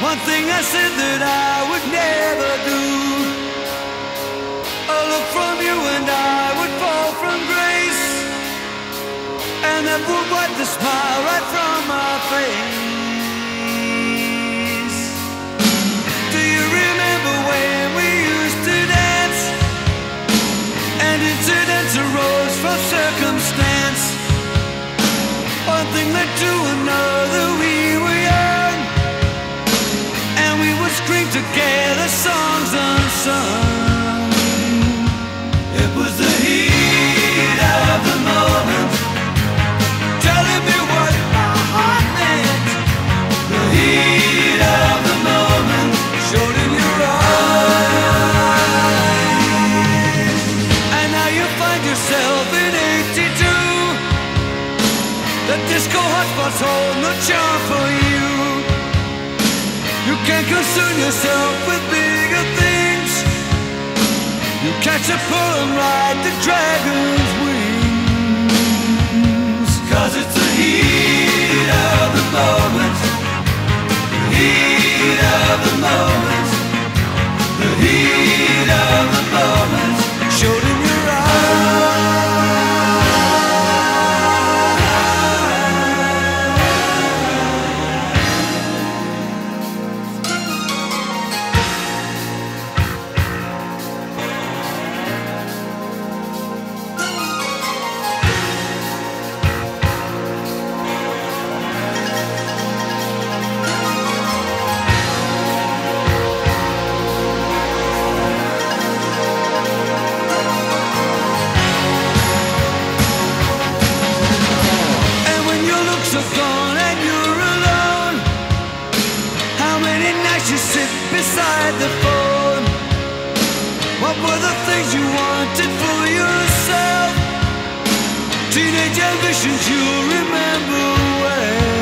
One thing I said that I would never do. A look from you and I would fall from grace, and that would wipe the smile right from my face. Do you remember when we used to dance, and incidents arose from circumstance? One thing led to another, we were young, and we would scream together songs unsung. It was the heat of the moment, telling me what my heart meant. The heat of the moment showed in your eyes. And now you find yourself in 82. The disco hotspots hold no charm for you. You can't concern yourself with bigger things. You catch a pull and ride the dragon's wings. 'Cause it's the heat of the moment, the heat of the moment, the heat of the moment showed in your eyes. Beside the phone, what were the things you wanted for yourself? Teenage ambitions you remember well.